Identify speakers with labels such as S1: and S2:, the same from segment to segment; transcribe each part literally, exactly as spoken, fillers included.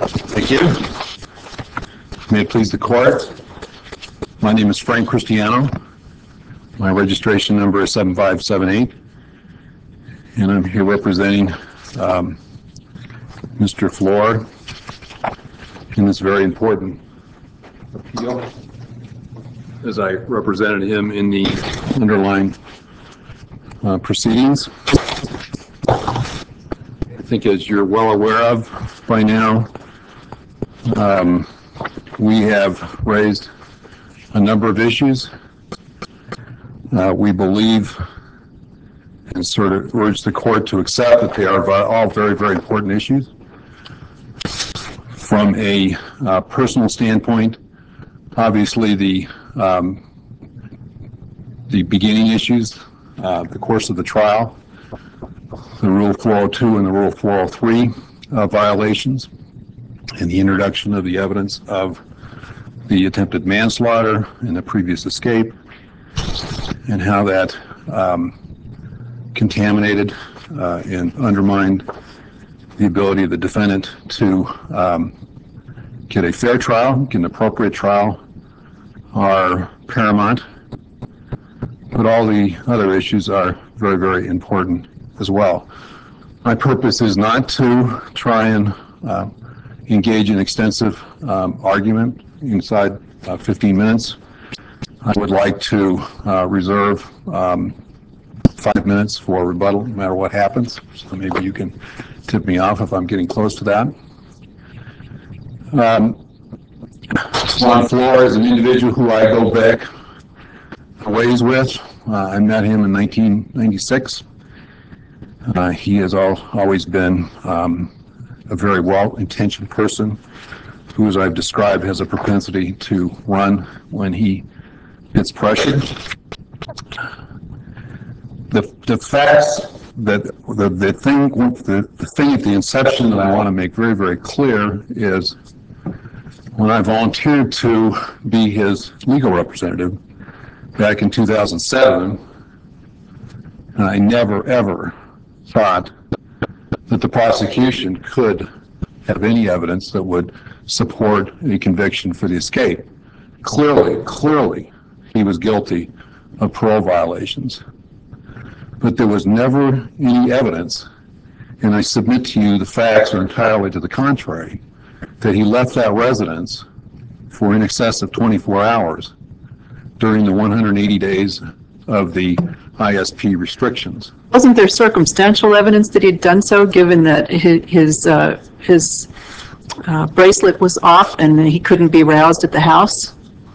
S1: Thank you. May it please the court. My name is Frank Cristiano. My registration number is seven five seven eight. And I'm here representing um, Mister Floor in this very important appeal, as I represented him in the underlying uh, proceedings. I think, as you're well aware of by now, um, we have raised a number of issues. Uh, we believe and sort of urge the court to accept that they are all very, very important issues. From a uh, personal standpoint, obviously the um, the beginning issues, uh, the course of the trial, the Rule four oh two and the Rule four oh three uh, violations, and the introduction of the evidence of the attempted manslaughter and the previous escape, and how that um, contaminated uh, and undermined the ability of the defendant to um, get a fair trial, get an appropriate trial, are paramount. But all the other issues are very, very important as well. My purpose is not to try and uh, engage in extensive um, argument inside uh, fifteen minutes. I would like to uh, reserve um, five minutes for rebuttal, no matter what happens. So maybe you can tip me off if I'm getting close to that. Um, Juan Floor is an individual who I go back a ways with. Uh, I met him in nineteen ninety-six. Uh, he has all, always been um, a very well-intentioned person who, as I've described, has a propensity to run when he gets pressured. The, the facts that the, the thing the, the thing at the inception that I want to make very, very clear is when I volunteered to be his legal representative back in two thousand seven, and I never, ever thought that the prosecution could have any evidence that would support a conviction for the escape. Clearly, clearly, he was guilty of parole violations. But there was never any evidence, and I submit to you the facts are entirely to the contrary, that he left that residence for in excess of twenty-four hours during the one hundred eighty days of the I S P restrictions.
S2: Wasn't there circumstantial evidence that he'd done so, given that his his, uh, his uh, bracelet was off and he couldn't be roused at the house?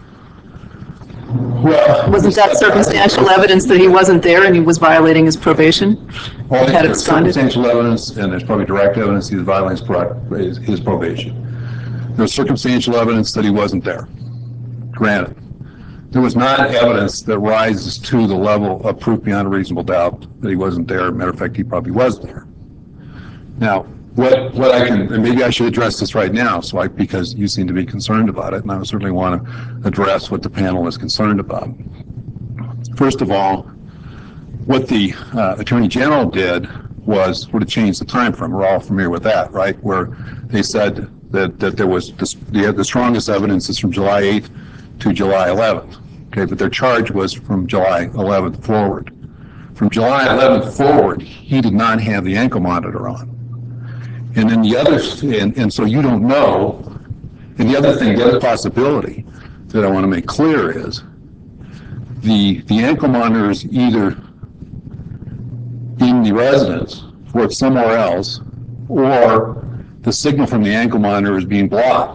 S1: Well,
S2: wasn't that circumstantial evidence that he wasn't there and he was violating his probation?
S1: Well,
S2: had
S1: there's
S2: absconded?
S1: circumstantial evidence, and there's probably direct evidence he was violating his, his probation. There's circumstantial evidence that he wasn't there. Granted. There was not evidence that rises to the level of proof beyond a reasonable doubt that he wasn't there. Matter of fact, he probably was there. Now, what what I can, and maybe I should address this right now, so I, because you seem to be concerned about it, and I certainly want to address what the panel is concerned about. First of all, what the uh, Attorney General did was sort of change the time frame. We're all familiar with that, right? Where they said that, that there was, this, the, the strongest evidence is from July eighth to July eleventh. Okay, but their charge was from July eleventh forward. From July eleventh forward, he did not have the ankle monitor on. And then the other, and, and so you don't know, and the other thing, the other possibility that I want to make clear is the, the ankle monitor is either in the residence or it's somewhere else, or the signal from the ankle monitor is being blocked.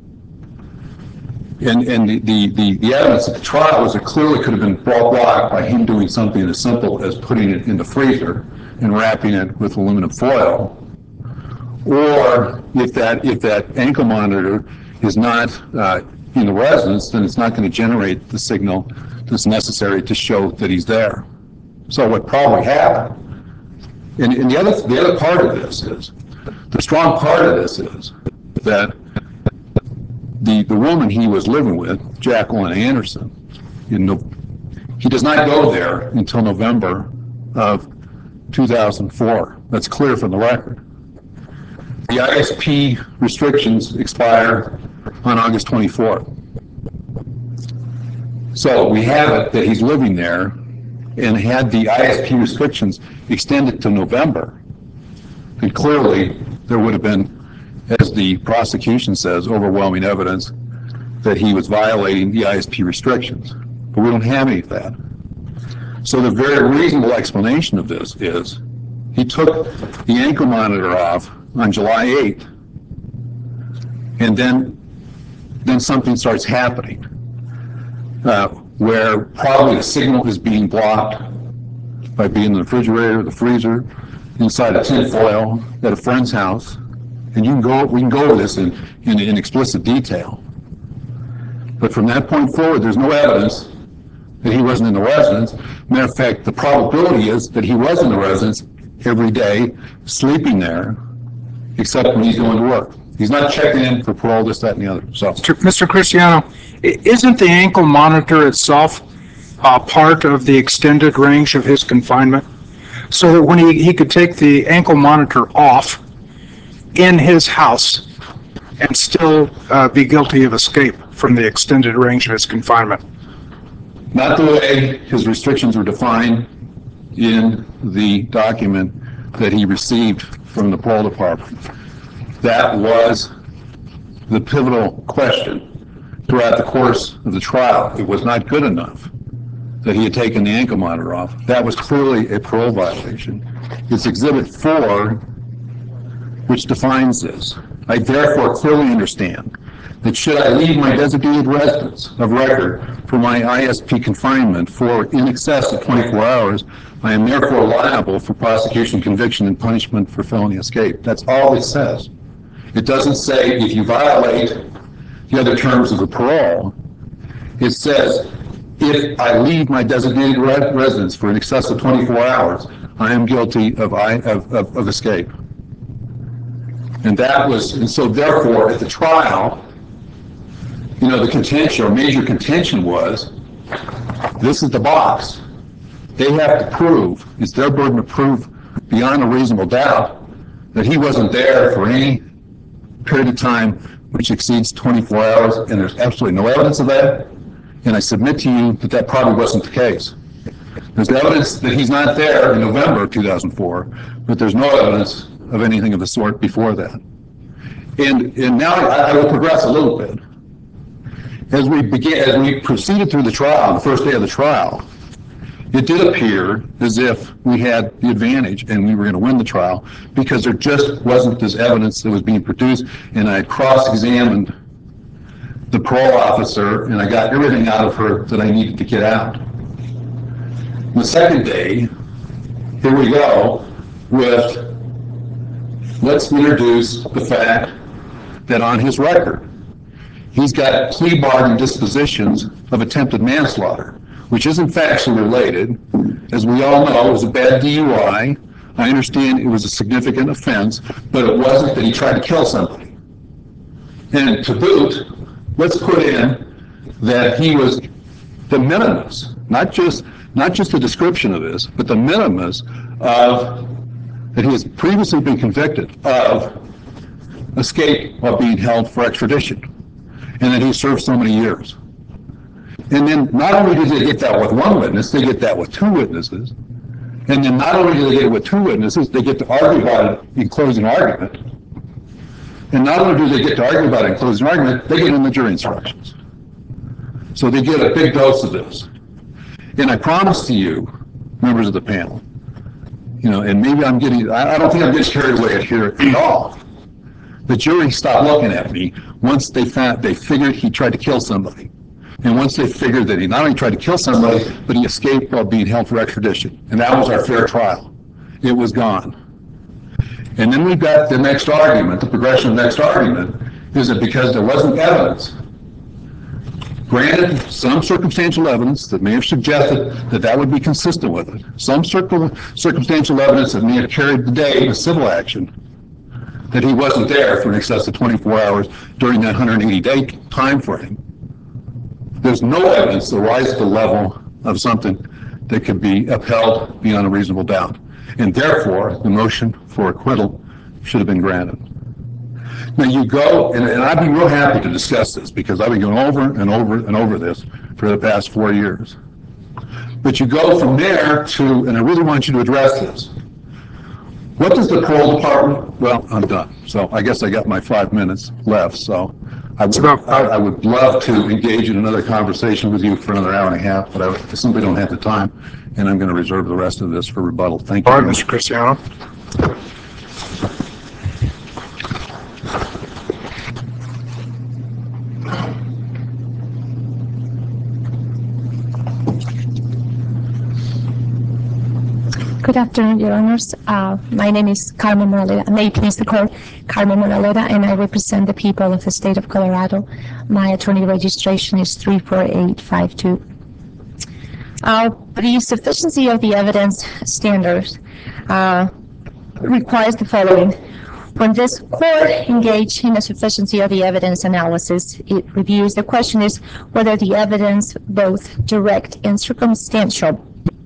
S1: And, and the, the, the, the evidence at the trial was it clearly could have been blocked by him doing something as simple as putting it in the freezer and wrapping it with aluminum foil. Or if that, if that ankle monitor is not uh, in the residence, then it's not going to generate the signal that's necessary to show that he's there. So what probably happened, and, and the other the other part of this is, the strong part of this is that The, the woman he was living with, Jacqueline Anderson, in no, he does not go there until November of two thousand four. That's clear from the record. The I S P restrictions expire on August twenty-fourth. So we have it that he's living there, and had the I S P restrictions extended to November, and clearly there would have been, as the prosecution says, overwhelming evidence that he was violating the I S P restrictions. But we don't have any of that. So the very reasonable explanation of this is he took the ankle monitor off on July eighth, and then then something starts happening uh, where probably the signal is being blocked by being in the refrigerator, the freezer, inside a tin foil at a friend's house. And you can go, we can go over this in, in, in explicit detail. But from that point forward, there's no evidence that he wasn't in the residence. Matter of fact, the probability is that he was in the residence every day, sleeping there, except when he's going to work. He's not checking in for parole, this, that, and the other. So,
S3: Mister Cristiano, i- isn't the ankle monitor itself uh, part of the extended range of his confinement? So that when he, he could take the ankle monitor off in his house and still uh, be guilty of escape from the extended range of his confinement?
S1: not the way his restrictions were defined in the document that he received from the parole department. That was the pivotal question throughout the course of the trial. It was not good enough that he had taken the ankle monitor off. That was clearly a parole violation. It's Exhibit four, which defines this. I therefore clearly understand that should I leave my designated residence of record for my I S P confinement for in excess of twenty-four hours, I am therefore liable for prosecution, conviction, and punishment for felony escape. That's all it says. It doesn't say if you violate the other terms of the parole. It says if I leave my designated re- residence for in excess of twenty-four hours, I am guilty of, I, of, of, of escape. And that was, and so therefore at the trial, you know, the contention, or major contention was, this is the box. They have to prove, it's their burden to prove beyond a reasonable doubt that he wasn't there for any period of time which exceeds twenty-four hours, and there's absolutely no evidence of that. And I submit to you that that probably wasn't the case. There's evidence that he's not there in November of two thousand four, but there's no evidence of anything of the sort before that. And, and now I, I will progress a little bit. As we began, as we proceeded through the trial, the first day of the trial, it did appear as if we had the advantage and we were going to win the trial because there just wasn't this evidence that was being produced, and I cross-examined the parole officer and I got everything out of her that I needed to get out. The second day, here we go with, let's introduce the fact that on his record, he's got plea bargain dispositions of attempted manslaughter, which isn't factually related. As we all know, it was a bad D U I. I understand it was a significant offense, but it wasn't that he tried to kill somebody. And to boot, let's put in that he was the minimus, not just not just a description of this, but the minimus of that he has previously been convicted of escape while being held for extradition, and that he served so many years. And then not only did they get that with one witness, they get that with two witnesses. And then not only do they get it with two witnesses, they get to argue about it in closing argument. And not only do they get to argue about it in closing argument, they get in the jury instructions. So they get a big dose of this. And I promise to you, members of the panel, you know, and maybe I'm getting, I don't think I'm getting carried away here at all. The jury stopped looking at me once they found, they figured he tried to kill somebody. And once they figured that he not only tried to kill somebody, but he escaped while being held for extradition. And that was our fair trial. It was gone. And then we've got the next argument, the progression of the next argument, is that because there wasn't evidence, granted some circumstantial evidence that may have suggested that that would be consistent with it, some circum- circumstantial evidence that may have carried the day in a civil action, that he wasn't there for in excess of twenty-four hours during that one hundred eighty day time frame. There's no evidence to rise to the level of something that could be upheld beyond a reasonable doubt. And therefore, the motion for acquittal should have been granted. Now you go, and, and I'd be real happy to discuss this because I've been going over and over and over this for the past four years. But you go from there to, and I really want you to address this. What does the parole department, well, I'm done. So I guess I got my five minutes left. So I would, I, I would love to engage in another conversation with you for another hour and a half, but I simply don't have the time, and I'm going to reserve the rest of this for rebuttal. Thank you.
S3: All right, Mister Cristiano.
S4: Good afternoon, Your Honors. Uh, my name is Carmen Moraleda. May it please the Court, Carmen Moraleda, and I represent the people of the state of Colorado. My attorney registration is three four eight five two. Uh, the sufficiency of the evidence standards uh, requires the following. When this court engaged in a sufficiency of the evidence analysis, it reviews. The question is whether the evidence, both direct and circumstantial,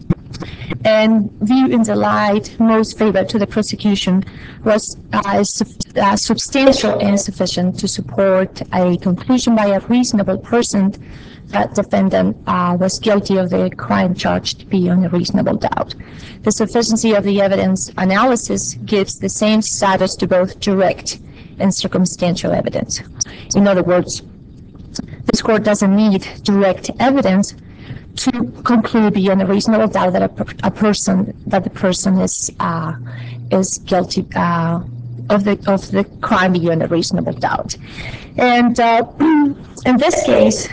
S4: and viewed in the light most favorable to the prosecution, was uh, sub- uh, substantial and sufficient to support a conclusion by a reasonable person that defendant uh, was guilty of the crime charged beyond a reasonable doubt. The sufficiency of the evidence analysis gives the same status to both direct and circumstantial evidence. In other words, this court doesn't need direct evidence to conclude beyond a reasonable doubt that a, per- a person that the person is uh, is guilty uh, of the of the crime beyond a reasonable doubt. And uh, in this case,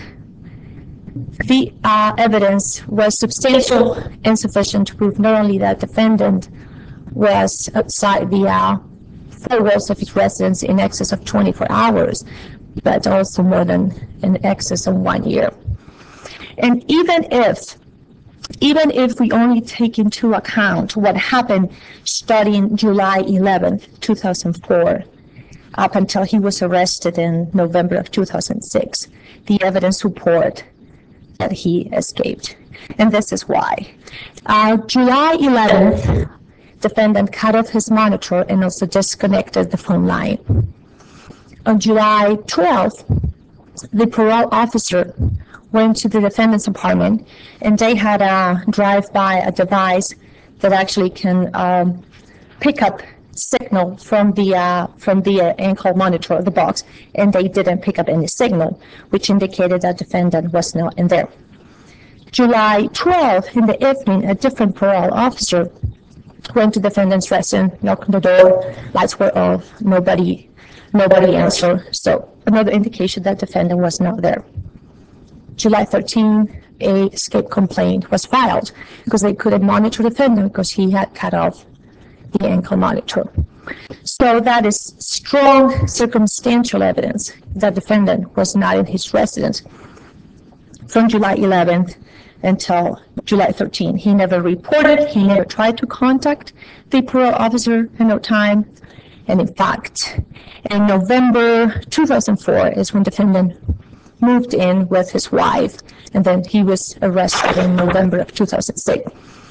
S4: the uh, evidence was substantial and sufficient to prove not only that defendant was outside the uh, four walls of his residence in excess of twenty-four hours, but also more than in excess of one year. And even if, even if we only take into account what happened starting July eleventh, two thousand four, up until he was arrested in November of two thousand six, the evidence support that he escaped. And this is why. Uh, July eleventh, defendant cut off his monitor and also disconnected the phone line. On July twelfth, the parole officer went to the defendant's apartment, and they had a drive-by, a device that actually can um, pick up signal from the uh, from the uh, ankle monitor of the box, and they didn't pick up any signal, which indicated that defendant was not in there. July twelfth, in the evening, a different parole officer went to defendant's residence, knocked on the door, lights were off, nobody, nobody answered. So another indication that defendant was not there. July thirteenth, a escape complaint was filed because they couldn't monitor the defendant because he had cut off the ankle monitor. So that is strong circumstantial evidence that defendant was not in his residence from July eleventh until July thirteenth. He never reported, he never tried to contact the parole officer at no time. And in fact, in November two thousand four is when defendant moved in with his wife, and then he was arrested in November of two thousand six.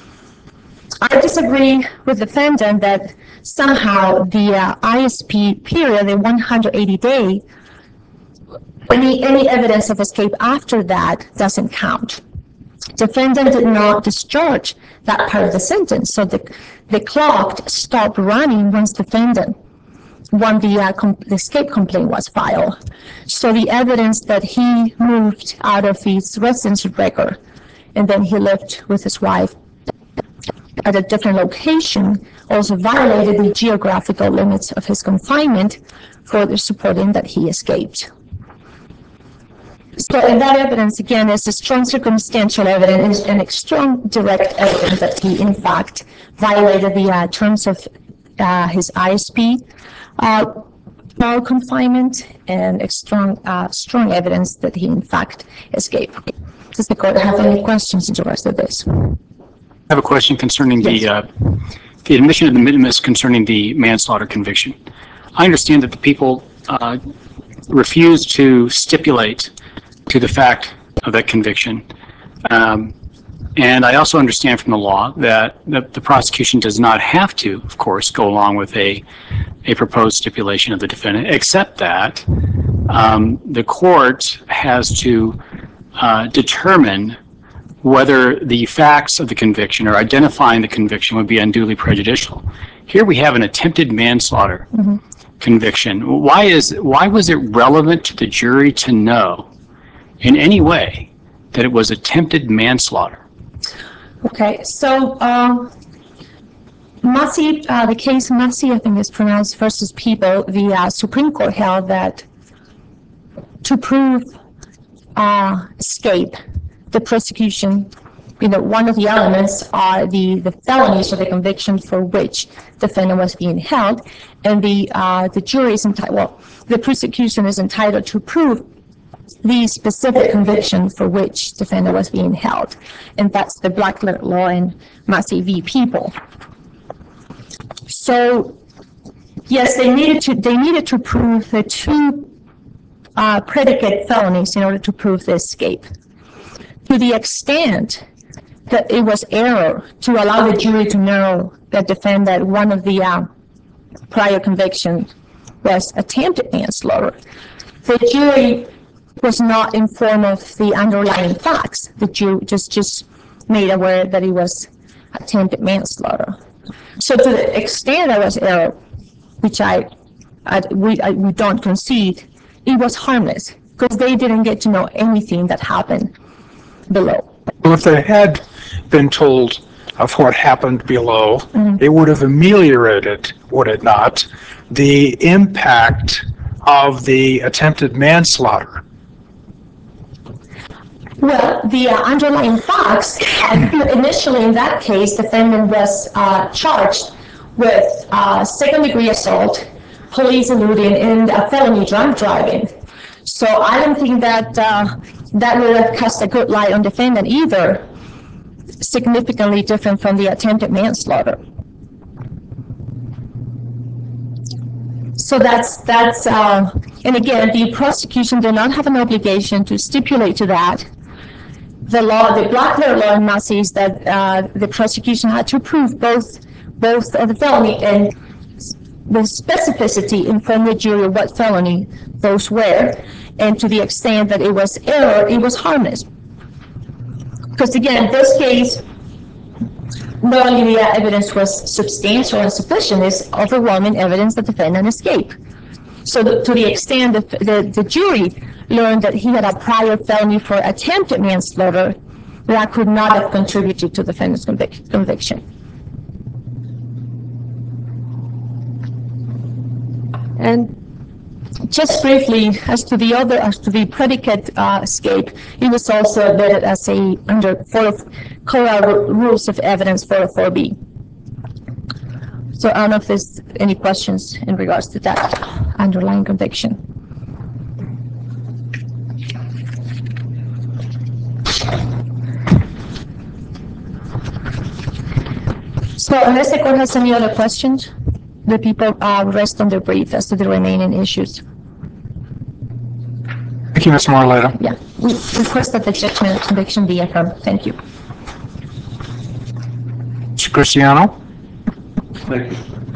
S4: I disagree with the defendant that somehow the uh, I S P period, the one hundred eighty day, any, any evidence of escape after that doesn't count. Defendant did not discharge that part of the sentence, so the, the clock stopped running once defendant when the, uh, com- the escape complaint was filed. So the evidence that he moved out of his residence record and then he lived with his wife at a different location also violated the geographical limits of his confinement, further supporting that he escaped. So and that evidence, again, is a strong circumstantial evidence and a strong direct evidence that he, in fact, violated the uh, terms of uh, his I S P uh, parole confinement, and a strong, uh, strong evidence that he, in fact, escaped. Does the court have any questions in regards to this?
S5: I have a question concerning
S4: Yes.
S5: the uh, the admission of the minimus concerning the manslaughter conviction. I understand that the people uh, refused to stipulate to the fact of that conviction. Um, And I also understand from the law that, that the prosecution does not have to, of course, go along with a, a proposed stipulation of the defendant, except that um, the court has to uh, determine whether the facts of the conviction or identifying the conviction would be unduly prejudicial. Here we have an attempted manslaughter mm-hmm. conviction. Why is why was it relevant to the jury to know in any way that it was attempted manslaughter?
S4: Okay, so um, Massey, uh, the case Massey, I think is pronounced versus People, the uh, Supreme Court held that to prove uh, escape, the prosecution, you know, one of the elements are the, the felonies or the conviction for which the defendant was being held, and the uh, the jury is entitled, well, the prosecution is entitled to prove the specific conviction for which the defendant was being held, and that's the black letter law in Massey v. People. So, yes, they needed to they needed to prove the two uh, predicate felonies in order to prove the escape. To the extent that it was error to allow the jury to know that defendant one of the uh, prior convictions was attempted manslaughter, the jury was not informed of the underlying facts. The jury just just made aware that it was attempted manslaughter. So to the extent that was error, which I, I we I, we don't concede, it was harmless because they didn't get to know anything that happened below.
S3: Well, if they had been told of what happened below, mm-hmm. it would have ameliorated, would it not, the impact of the attempted manslaughter.
S4: Well, the uh, underlying facts, uh, initially in that case, the defendant was uh, charged with uh, second-degree assault, police eluding, and uh, felony drunk driving. So I don't think that uh, that would have cast a good light on defendant either, significantly different from the attempted manslaughter. So that's, that's uh, and again, the prosecution did not have an obligation to stipulate to that. The law, the black letter law in Massey is that uh, the prosecution had to prove both, both of the felony and the specificity inform the jury of what felony those were, and to the extent that it was error, it was harmless. Because again, this case, not only the evidence was substantial and sufficient, it's overwhelming evidence that the defendant escaped. So the, to the extent that the, the jury learned that he had a prior felony for attempted manslaughter, that could not have contributed to the defendant's convic conviction. And just briefly, as to the other, as to the predicate uh, escape, it was also admitted as a under Colorado Rules of Evidence four oh four B. So I don't know if there's any questions in regards to that underlying conviction. So unless the court has any other questions, the people uh, rest on their brief as to the remaining issues.
S3: Thank you, Miz Moraleda.
S4: Yeah, we request that the judgment of conviction be affirmed. Thank you.
S3: Mister Cristiano.
S1: Thank you.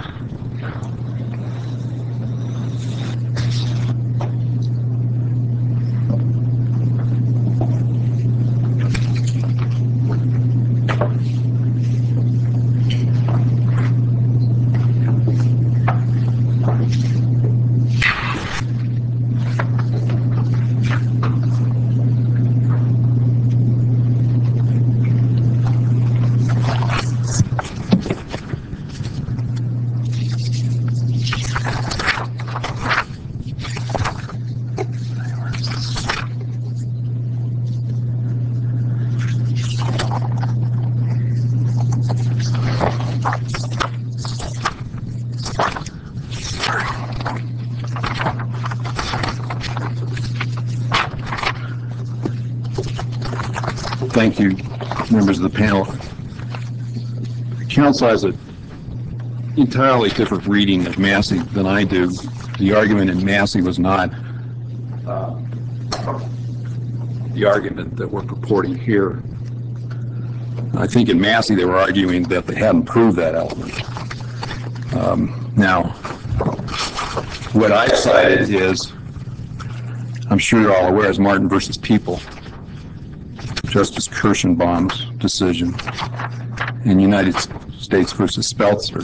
S1: Thank you, members of the panel. The council has an entirely different reading of Massey than I do. The argument in Massey was not uh, the argument that we're purporting here. I think in Massey they were arguing that they hadn't proved that element. Um, now, what I've cited is, I'm sure you're all aware, is Martin versus People, Justice Kirschenbaum's decision in United States versus Speltzer.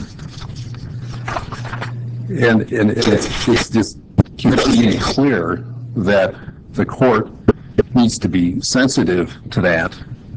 S1: And, and it's, it's just keeping clear that the court needs to be sensitive to that.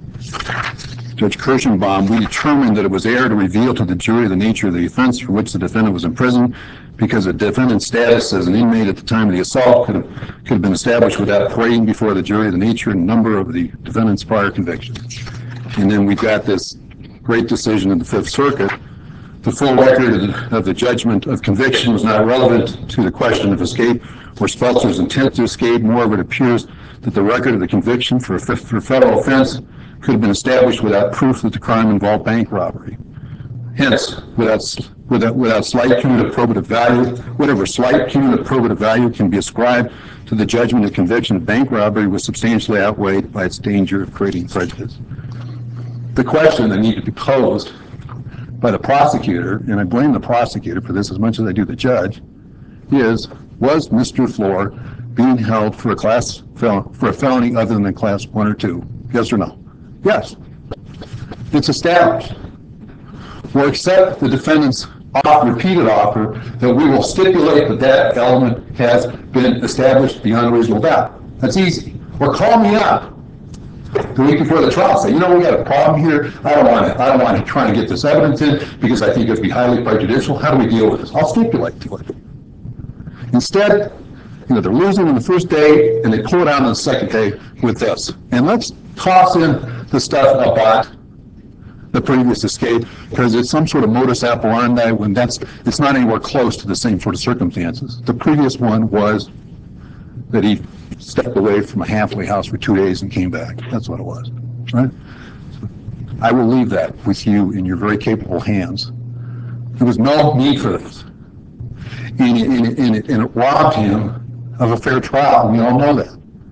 S1: Judge Kirschenbaum, we determined that it was error to reveal to the jury the nature of the offense for which the defendant was in prison, because the defendant's status as an inmate at the time of the assault could have, could have been established without parading before the jury the nature and number of the defendant's prior convictions. And then we've got this great decision in the Fifth Circuit. The full record of the, of the judgment of conviction was not relevant to the question of escape or Speltzer's intent to escape. Moreover, it appears that the record of the conviction for a, for a federal offense could have been established without proof that the crime involved bank robbery. Hence, without, without, without slight cumulative probative value, whatever slight cumulative probative value can be ascribed to the judgment of conviction of bank robbery was substantially outweighed by its danger of creating prejudice. The question that needed to be posed by the prosecutor, and I blame the prosecutor for this as much as I do the judge, is, was Mister Floor being held for a class fel- for a felony other than class one or two? Yes or no? Yes. It's established. Or accept the defendant's off, repeated offer that we will stipulate that that element has been established beyond reasonable doubt. That's easy. Or call me up the week before the trial, say, you know, we got a problem here. I don't want to. I don't want to try and get this evidence in because I think it would be highly prejudicial. How do we deal with this? I'll stipulate to it. Instead, you know, they're losing on the first day and they pull it out on the second day with this. And let's toss in the stuff about the previous escape because it's some sort of modus operandi when that's it's not anywhere close to the same sort of circumstances. The previous one was that he stepped away from a halfway house for two days and came back. That's what it was, right? So I will leave that with you in your very capable hands. There was no need for this. And it, and it, and it, and it robbed him of a fair trial, and we all know that.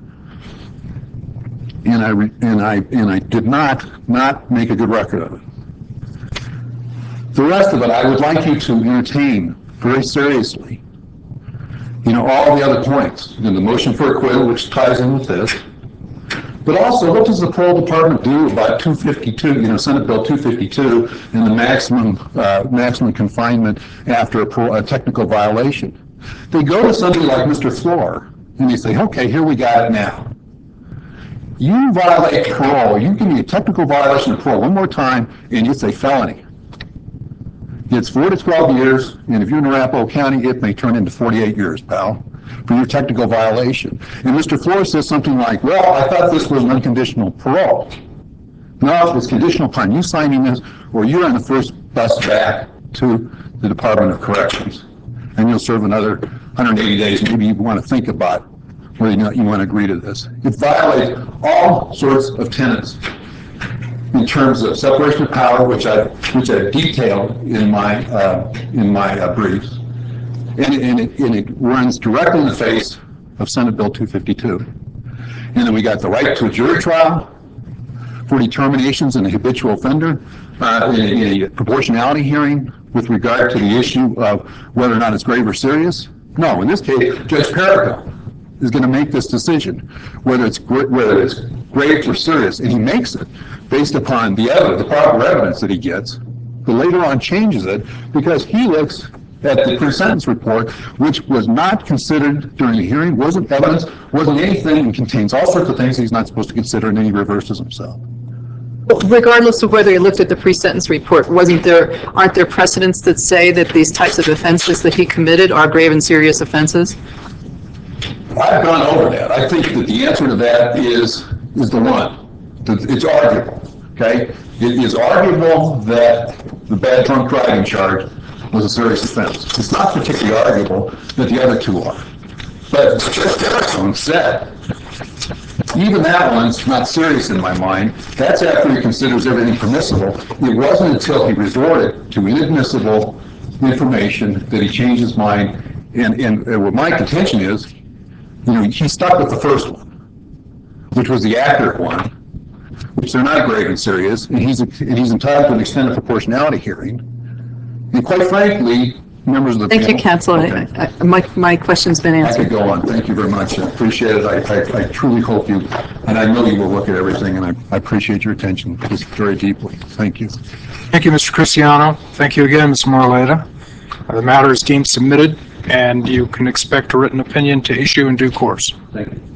S1: And I, re, and I, and I did not, not make a good record of it. The rest of it, I would like you to entertain very seriously. You know, all the other points, you know, the motion for acquittal, which ties in with this, but also what does the parole department do about two fifty-two, you know, Senate Bill two fifty-two and the maximum uh, maximum confinement after a, parole, a technical violation? They go to somebody like Mister Floor and they say, okay, here we got it now. You violate parole, you give me a technical violation of parole one more time and it's a felony. It's four to twelve years, and if you're in Arapahoe County, it may turn into forty-eight years, pal, for your technical violation. And Mister Flores says something like, well, I thought this was an unconditional parole. No, it's conditional upon you signing this, or you're on the first bus back to the Department of Corrections. And you'll serve another one hundred eighty days. Maybe you want to think about whether or not you want to agree to this. It violates all sorts of tenets in terms of separation of power, which I which I detailed in my uh, in my uh, briefs, and, and, it, and it runs directly in the face of Senate Bill two fifty-two. And then we got the right to a jury trial for determinations in a habitual offender, uh, in, a, in a proportionality hearing with regard to the issue of whether or not it's grave or serious. No, in this case, Judge Perico is going to make this decision, whether it's whether it's grave or serious, and he makes it based upon the evidence, the proper evidence that he gets, but later on changes it because he looks at the pre-sentence report, which was not considered during the hearing, wasn't evidence, wasn't anything, and contains all sorts of things he's not supposed to consider, and then he reverses himself.
S2: Regardless of whether you looked at the pre-sentence report, wasn't there, aren't there precedents that say that these types of offenses that he committed are grave and serious offenses?
S1: I've gone over that. I think that the answer to that is is the one. It's arguable, okay? It is arguable that the bad drunk driving charge was a serious offense. It's not particularly arguable that the other two are. But Judge Perico said, even that one's not serious in my mind. That's after he considers everything permissible. It wasn't until he resorted to inadmissible information that he changed his mind. And, and, and what my contention is, you know, he stuck with the first one, which was the accurate one, which they're not grave and serious, and he's, and he's entitled to an extended proportionality hearing. And quite frankly, members of the
S2: Thank you,
S1: panel-
S2: counsel. I-
S1: Okay.
S2: I- My, my question's been
S1: I
S2: answered.
S1: could go on. Thank you very much. I appreciate it. I, I, I truly hope you, and I know you will look at everything, and I, I appreciate your attention just very deeply. Thank you.
S3: Thank you, Mister Cristiano. Thank you again, Miz Moraleda. The matter is deemed submitted, and you can expect a written opinion to issue in due course.
S1: Thank you.